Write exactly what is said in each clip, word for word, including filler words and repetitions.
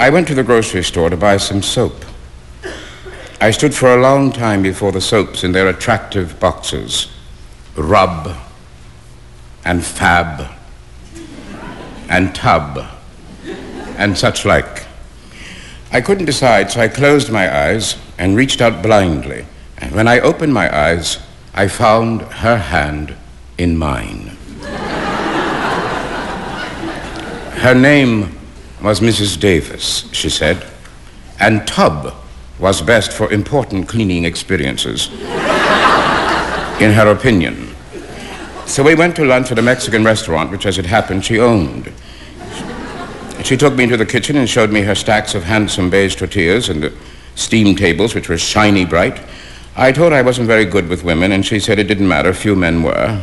I went to the grocery store to buy some soap. I stood for a long time before the soaps in their attractive boxes. Rub and Fab and Tub and such like. I couldn't decide, so I closed my eyes and reached out blindly. And when I opened my eyes, I found her hand in mine. Her name was Missus Davis, she said, and Tub was best for important cleaning experiences, in her opinion. So we went to lunch at a Mexican restaurant, which, as it happened, she owned. She took me into the kitchen and showed me her stacks of handsome beige tortillas and the steam tables, which were shiny bright. I told her I wasn't very good with women, and she said it didn't matter, few men were.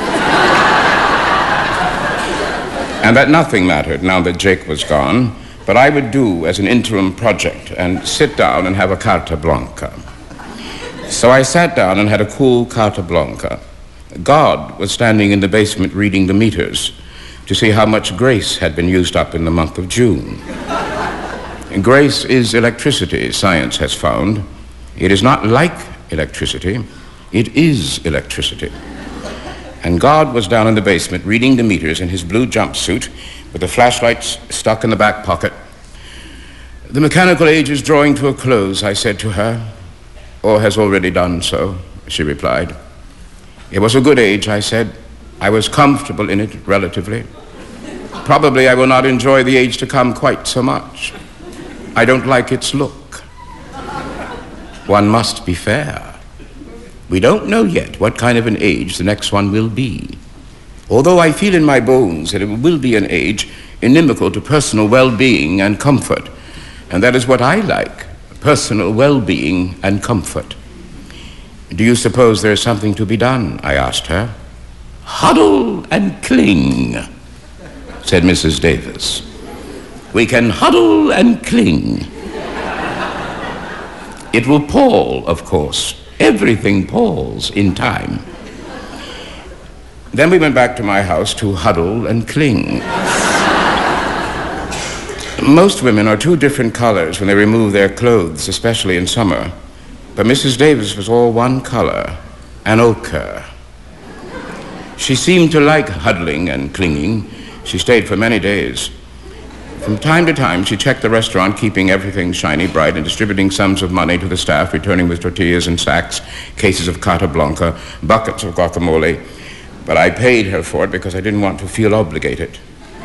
And that nothing mattered now that Jake was gone, but I would do as an interim project and sit down and have a carta blanca. So I sat down and had a cool carta blanca. God was standing in the basement reading the meters to see how much grace had been used up in the month of June. Grace is electricity, science has found. It is not like electricity, it is electricity. And God was down in the basement reading the meters in his blue jumpsuit with the flashlights stuck in the back pocket. The mechanical age is drawing to a close, I said to her, or has already done so, she replied. It was a good age, I said. I was comfortable in it, relatively. Probably I will not enjoy the age to come quite so much. I don't like its look. One must be fair. We don't know yet what kind of an age the next one will be. Although I feel in my bones that it will be an age inimical to personal well-being and comfort. And that is what I like, personal well-being and comfort. Do you suppose there is something to be done? I asked her. Huddle and cling, said Missus Davis. We can huddle and cling. It will pall, of course. Everything palls in time. Then we went back to my house to huddle and cling. Most women are two different colors when they remove their clothes, especially in summer. But Missus Davis was all one color, an ochre. She seemed to like huddling and clinging. She stayed for many days. From time to time, she checked the restaurant, keeping everything shiny bright and distributing sums of money to the staff, returning with tortillas and sacks, cases of Carta Blanca, buckets of guacamole. But I paid her for it because I didn't want to feel obligated.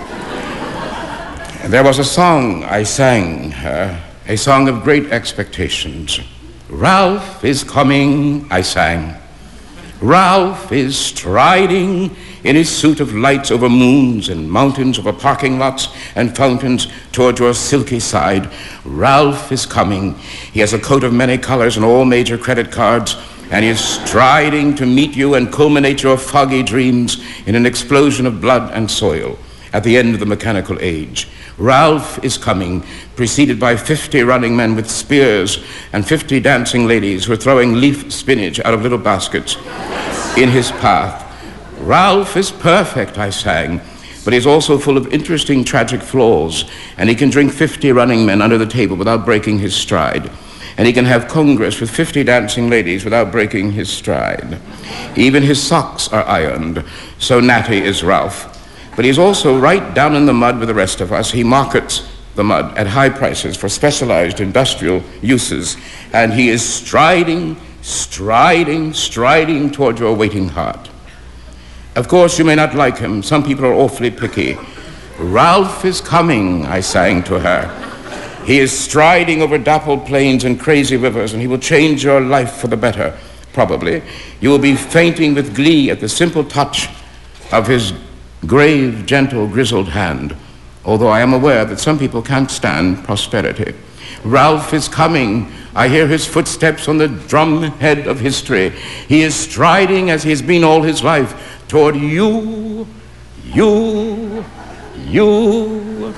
And there was a song I sang her, a song of great expectations. Ralph is coming, I sang. Ralph is striding in his suit of lights over moons and mountains, over parking lots and fountains toward your silky side. Ralph is coming. He has a coat of many colors and all major credit cards, and he is striding to meet you and culminate your foggy dreams in an explosion of blood and soil at the end of the mechanical age. Ralph is coming, preceded by fifty running men with spears and fifty dancing ladies who are throwing leaf spinach out of little baskets in his path. Ralph is perfect, I sang, but he's also full of interesting tragic flaws, and he can drink fifty running men under the table without breaking his stride. And he can have Congress with fifty dancing ladies without breaking his stride. Even his socks are ironed, so natty is Ralph. But he's also right down in the mud with the rest of us. He markets the mud at high prices for specialized industrial uses. And he is striding, striding, striding toward your waiting heart. Of course, you may not like him. Some people are awfully picky. Ralph is coming, I sang to her. He is striding over dappled plains and crazy rivers, and he will change your life for the better, probably. You will be fainting with glee at the simple touch of his grave, gentle, grizzled hand, although I am aware that some people can't stand prosperity. Ralph is coming. I hear his footsteps on the drumhead of history. He is striding, as he has been all his life, toward you, you, you.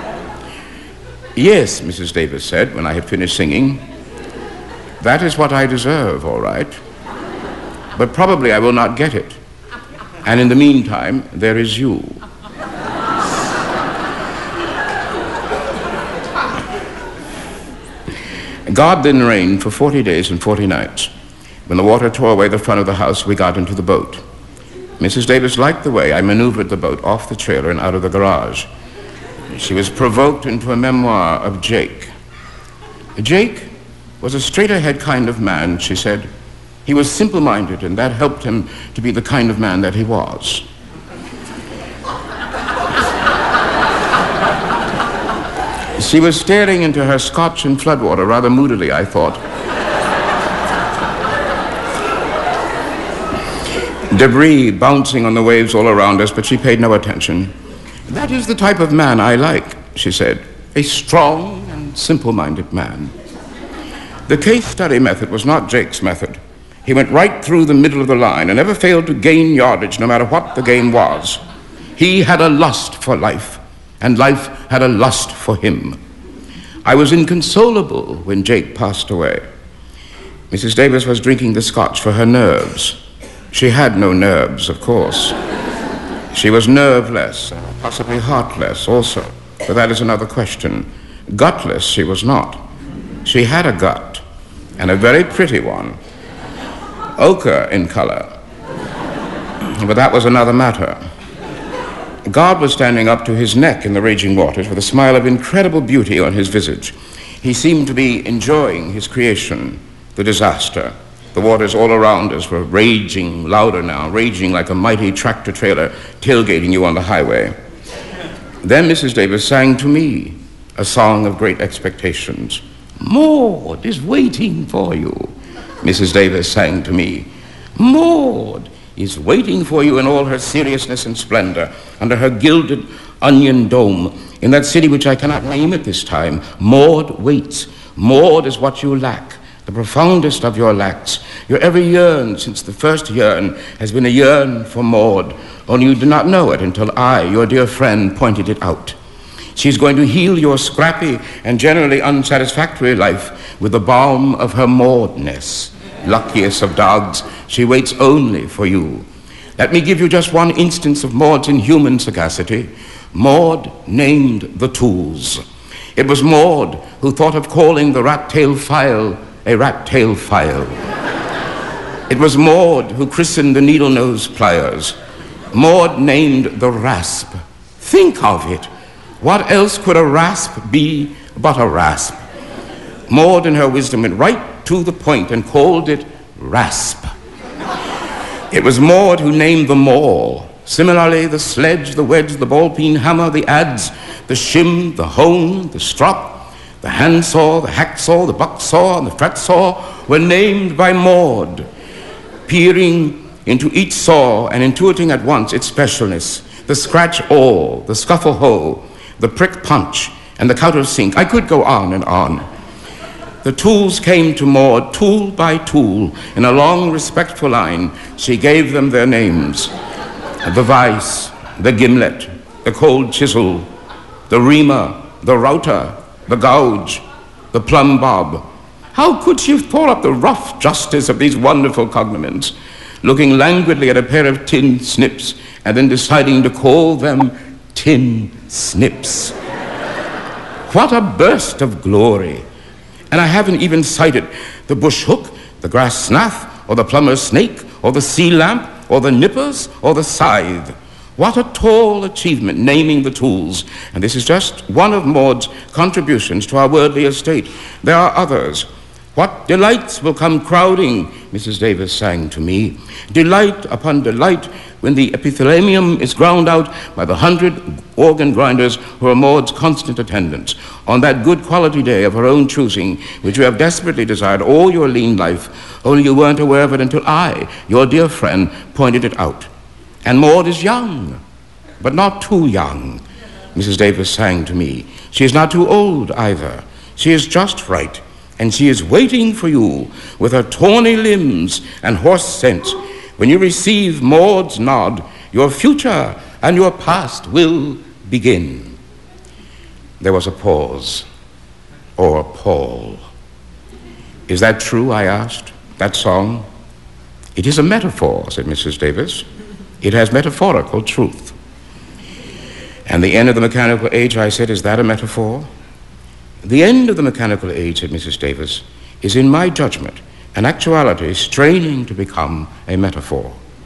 Yes, Missus Davis said when I had finished singing. That is what I deserve, all right. But probably I will not get it. And in the meantime, there is you. God then rained for forty days and forty nights. When the water tore away the front of the house, we got into the boat. Missus Davis liked the way I maneuvered the boat off the trailer and out of the garage. She was provoked into a memoir of Jake. Jake was a straight-ahead kind of man, she said. He was simple-minded, and that helped him to be the kind of man that he was. She was staring into her scotch and floodwater rather moodily, I thought. Debris bouncing on the waves all around us, but she paid no attention. That is the type of man I like, she said. A strong and simple-minded man. The case study method was not Jake's method. He went right through the middle of the line and never failed to gain yardage no matter what the game was. He had a lust for life, and life had a lust for him. I was inconsolable when Jake passed away. Missus Davis was drinking the scotch for her nerves. She had no nerves, of course. She was nerveless, possibly heartless also, but that is another question. Gutless she was not. She had a gut, and a very pretty one. Ochre in color. But that was another matter. God was standing up to his neck in the raging waters with a smile of incredible beauty on his visage. He seemed to be enjoying his creation, the disaster. The waters all around us were raging louder now, raging like a mighty tractor trailer tailgating you on the highway. Then Missus Davis sang to me a song of great expectations. Maud is waiting for you, Missus Davis sang to me. Maud is waiting for you in all her seriousness and splendor, under her gilded onion dome, in that city which I cannot name at this time. Maud waits. Maud is what you lack, the profoundest of your lacks. Your every yearn since the first yearn has been a yearn for Maud, only you did not know it until I, your dear friend, pointed it out. She's going to heal your scrappy and generally unsatisfactory life with the balm of her Maudness. Luckiest of dogs, she waits only for you. Let me give you just one instance of Maud's inhuman sagacity. Maud named the tools. It was Maud who thought of calling the rat-tail file a rat-tail file. It was Maud who christened the needle-nose pliers. Maud named the rasp. Think of it. What else could a rasp be but a rasp? Maud, in her wisdom, went right to the point and called it rasp. It was Maud who named the maul. Similarly, the sledge, the wedge, the ball-peen hammer, the adze, the shim, the hone, the strop, the handsaw, the hacksaw, the bucksaw, and the fret saw were named by Maud, peering into each saw and intuiting at once its specialness. The scratch awl, the scuffle hoe, the prick punch, and the counter sink. I could go on and on. The tools came to Maud, tool by tool, in a long, respectful line. She gave them their names. The vice, the gimlet, the cold chisel, the reamer, the router, the gouge, the plumb bob. How could she have thought up the rough justice of these wonderful cognomens, looking languidly at a pair of tin snips and then deciding to call them tin snips? What a burst of glory! And I haven't even cited the bush hook, the grass snath, or the plumber's snake, or the sea lamp, or the nippers, or the scythe. What a tall achievement, naming the tools. And this is just one of Maud's contributions to our worldly estate. There are others. What delights will come crowding, Missus Davis sang to me. Delight upon delight when the epithalamium is ground out by the hundred organ grinders who are Maud's constant attendants on that good quality day of her own choosing, which you have desperately desired all your lean life, only you weren't aware of it until I, your dear friend, pointed it out. And Maud is young, but not too young, Missus Davis sang to me. She is not too old either. She is just right. And she is waiting for you with her tawny limbs and hoarse sense. When you receive Maud's nod, your future and your past will begin. There was a pause, or Paul. Is that true, I asked, that song? It is a metaphor, said Missus Davis. It has metaphorical truth. And the end of the mechanical age, I said, is that a metaphor? The end of the mechanical age, said Missus Davis, is in my judgment an actuality straining to become a metaphor.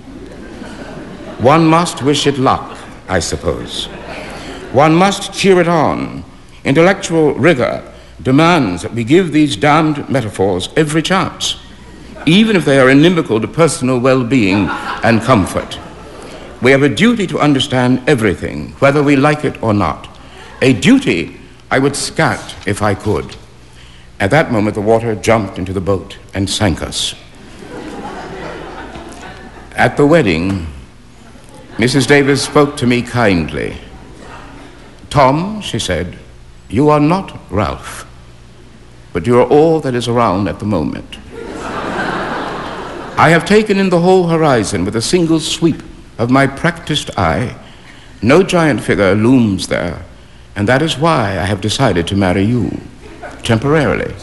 One must wish it luck, I suppose. One must cheer it on. Intellectual rigor demands that we give these damned metaphors every chance, even if they are inimical to personal well-being and comfort. We have a duty to understand everything, whether we like it or not. A duty I would scat if I could. At that moment, the water jumped into the boat and sank us. At the wedding, Missus Davis spoke to me kindly. Tom, she said, you are not Ralph, but you are all that is around at the moment. I have taken in the whole horizon with a single sweep of my practiced eye. No giant figure looms there, and that is why I have decided to marry you, temporarily.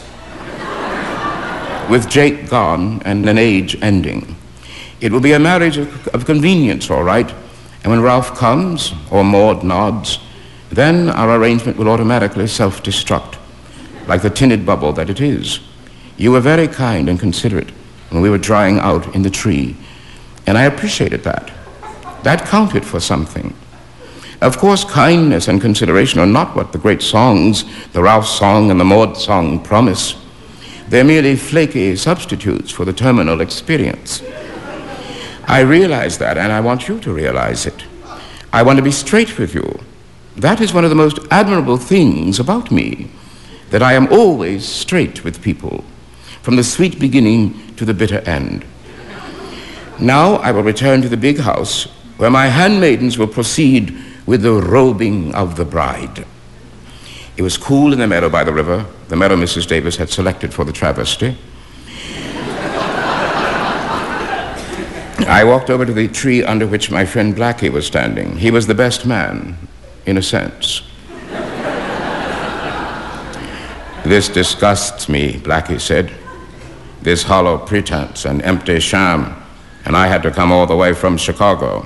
With Jake gone and an age ending. It will be a marriage of, of convenience, all right, and when Ralph comes, or Maud nods, then our arrangement will automatically self-destruct, like the tinted bubble that it is. You were very kind and considerate when we were drying out in the tree, and I appreciated that. That counted for something. Of course, kindness and consideration are not what the great songs, the Ralph song and the Maud song, promise. They're merely flaky substitutes for the terminal experience. I realize that, and I want you to realize it. I want to be straight with you. That is one of the most admirable things about me, that I am always straight with people, from the sweet beginning to the bitter end. Now I will return to the big house, where my handmaidens will proceed with the robing of the bride. It was cool in the meadow by the river, the meadow Missus Davis had selected for the travesty. I walked over to the tree under which my friend Blackie was standing. He was the best man, in a sense. This disgusts me, Blackie said. This hollow pretense and empty sham, and I had to come all the way from Chicago.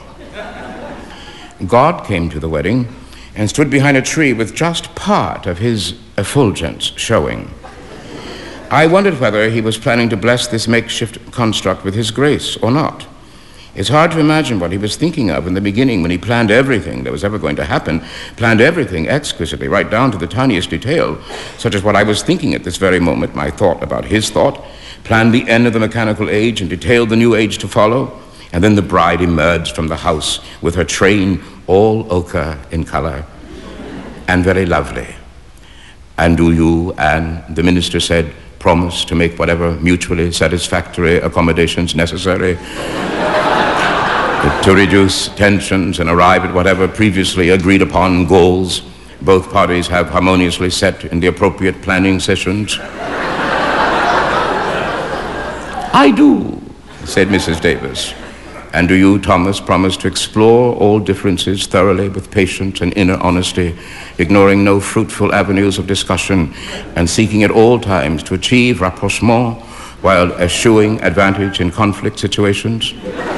God came to the wedding and stood behind a tree with just part of his effulgence showing. I wondered whether he was planning to bless this makeshift construct with his grace or not. It's hard to imagine what he was thinking of in the beginning when he planned everything that was ever going to happen, planned everything exquisitely, right down to the tiniest detail, such as what I was thinking at this very moment, my thought about his thought, planned the end of the mechanical age and detailed the new age to follow, and then the bride emerged from the house with her train all ochre in color and very lovely. And do you, Anne, the minister said, promise to make whatever mutually satisfactory accommodations necessary to reduce tensions and arrive at whatever previously agreed upon goals both parties have harmoniously set in the appropriate planning sessions? I do, said Missus Davis. And do you, Thomas, promise to explore all differences thoroughly with patience and inner honesty, ignoring no fruitful avenues of discussion and seeking at all times to achieve rapprochement while eschewing advantage in conflict situations?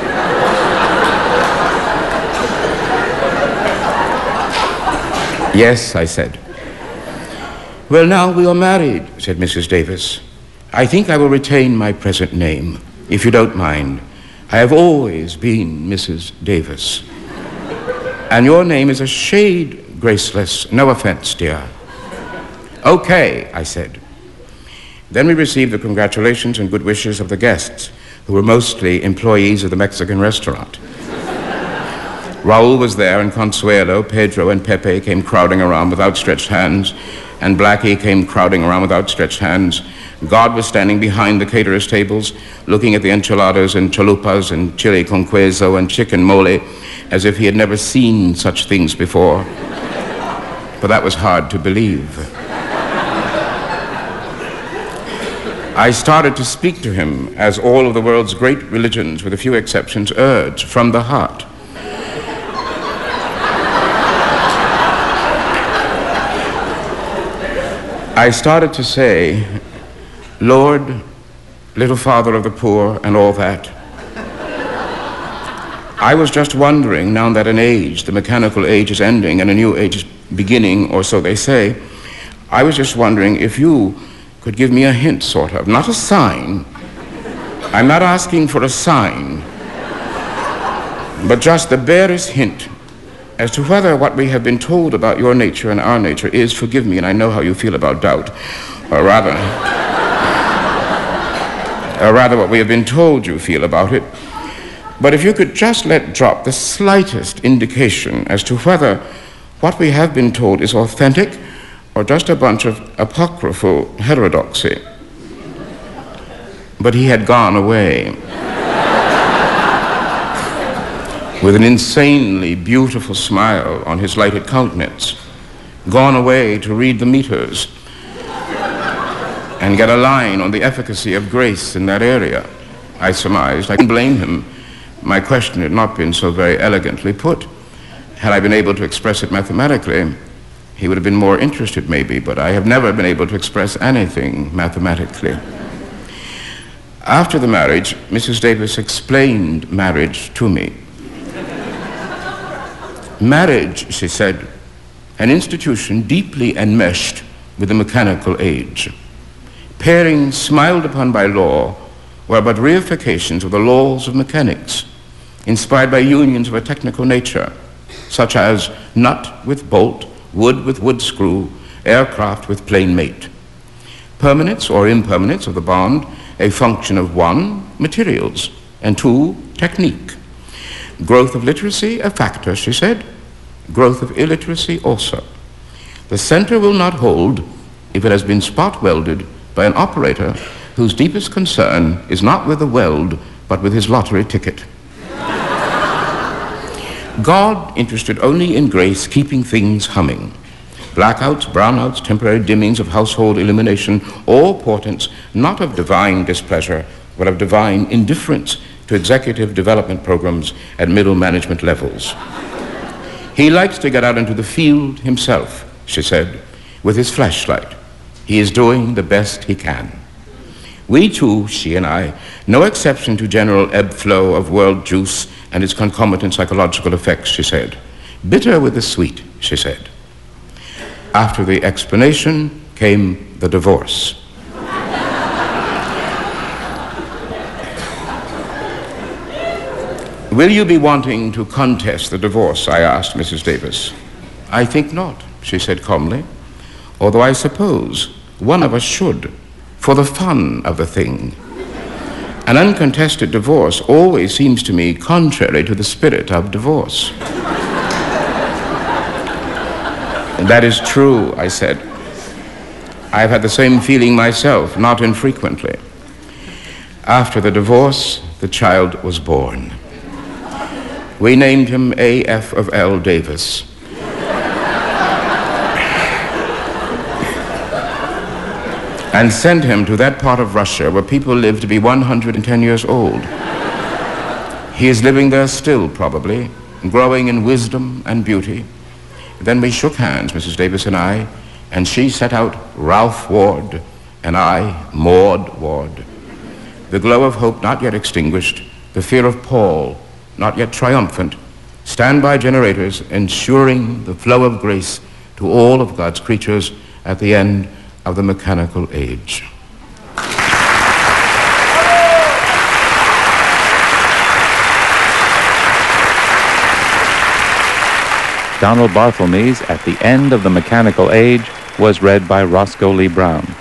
Yes, I said. Well, now we are married, said Missus Davis. I think I will retain my present name, if you don't mind. I have always been Missus Davis. And your name is a shade graceless. No offense, dear. Okay, I said. Then we received the congratulations and good wishes of the guests, who were mostly employees of the Mexican restaurant. Raul was there, and Consuelo, Pedro, and Pepe came crowding around with outstretched hands, and Blackie came crowding around with outstretched hands. God was standing behind the caterers' tables, looking at the enchiladas and chalupas and chili con queso and chicken mole, as if he had never seen such things before. But that was hard to believe. I started to speak to him, as all of the world's great religions, with a few exceptions, urge, from the heart. I started to say, Lord, little Father of the poor, and all that. I was just wondering, now that an age, the mechanical age, is ending and a new age is beginning, or so they say, I was just wondering if you could give me a hint, sort of, not a sign. I'm not asking for a sign, but just the barest hint as to whether what we have been told about your nature and our nature is, forgive me, and I know how you feel about doubt, or rather, or rather what we have been told you feel about it. But if you could just let drop the slightest indication as to whether what we have been told is authentic or just a bunch of apocryphal heterodoxy. But he had gone away with an insanely beautiful smile on his lighted countenance, gone away to read the meters and get a line on the efficacy of grace in that area, I surmised. I didn't blame him. My question had not been so very elegantly put. Had I been able to express it mathematically, he would have been more interested maybe, but I have never been able to express anything mathematically. After the marriage, Missus Davis explained marriage to me. Marriage, she said, an institution deeply enmeshed with the mechanical age. Pairings smiled upon by law were but reifications of the laws of mechanics, inspired by unions of a technical nature, such as nut with bolt, wood with wood screw, aircraft with plane mate. Permanence or impermanence of the bond, a function of one, materials, and two, technique. Growth of literacy, a factor, she said. Growth of illiteracy also. The center will not hold if it has been spot welded by an operator whose deepest concern is not with the weld, but with his lottery ticket. God interested only in grace, keeping things humming. Blackouts, brownouts, temporary dimmings of household illumination, all portents not of divine displeasure, but of divine indifference to executive development programs at middle management levels. He likes to get out into the field himself, she said, with his flashlight. He is doing the best he can. We too, she and I, no exception to general ebb flow of world juice and its concomitant psychological effects, she said. Bitter with the sweet, she said. After the explanation came the divorce. Will you be wanting to contest the divorce? I asked Missus Davis. I think not, she said calmly, although I suppose one of us should, for the fun of the thing. An uncontested divorce always seems to me contrary to the spirit of divorce. And that is true, I said. I've had the same feeling myself, not infrequently. After the divorce, the child was born. We named him A F of L Davis. And sent him to that part of Russia where people live to be one hundred ten years old. He is living there still, probably, growing in wisdom and beauty. Then we shook hands, Missus Davis and I, and she set out Ralph Ward, and I, Maud Ward. The glow of hope not yet extinguished, the fear of Paul not yet triumphant, standby generators ensuring the flow of grace to all of God's creatures at the end of the mechanical age. Donald Barthelme's At the End of the Mechanical Age was read by Roscoe Lee Brown.